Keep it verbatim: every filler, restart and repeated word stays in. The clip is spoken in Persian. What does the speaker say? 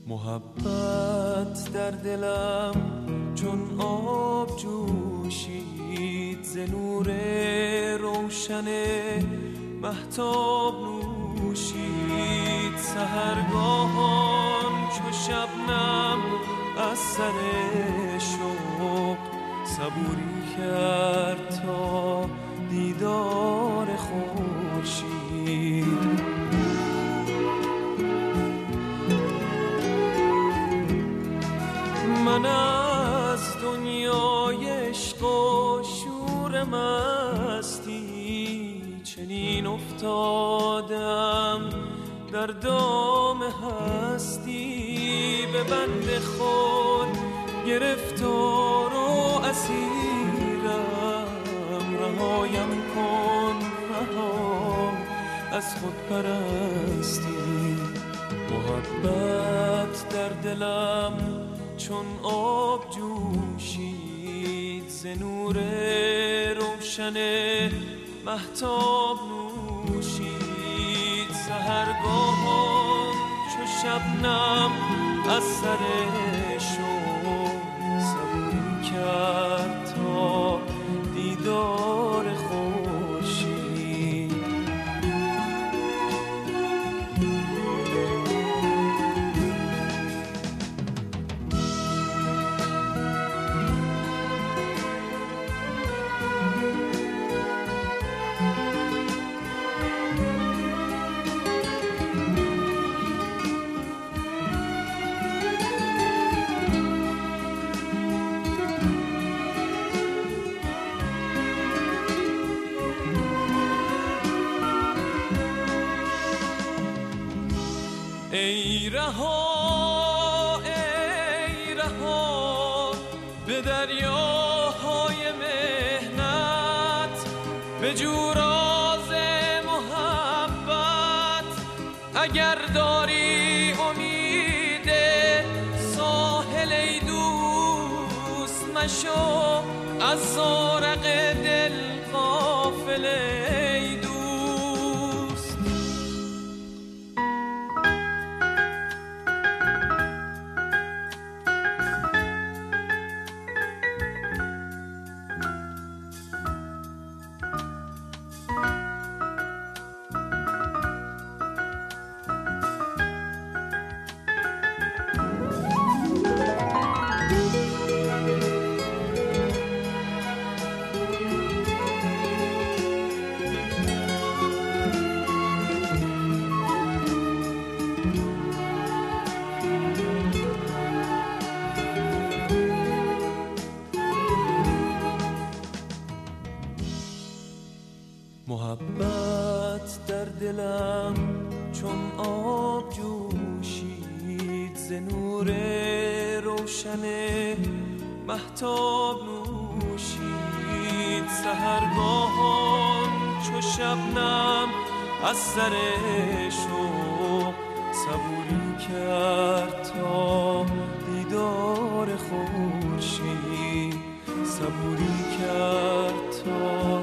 محبت در دلم چون آب جوشید، ز نور روشن مهتاب نوشید. سحرگاهان چو شبنم از سر شوق صبوری کرد تا دیدار خورشید. من از دنیای عشق و شور مستی چنین افتادم در دام هستی. به بند خود گرفتار و اسیرم، رهایم کن رها از خود پرستی. محبت در دلم چون آب جوشید، ز نور روشن مهتاب نوشید. سحرگاهان چو شبنم از سر شوق صبوری کرد تا دیدار خورشید. ای رها ای رها به دریاهای مهنت، به جوراز محبت. اگر داری امید ساحل ای دوست مشو، از زورق دل غافل ای دوست. محبت در دلم چون آب جوشید، ز نور روشن مهتاب نوشید. سحرگاهان چو شبنم از سر شوق صبوری کرد تا دیدار خورشید. صبوری کرد تا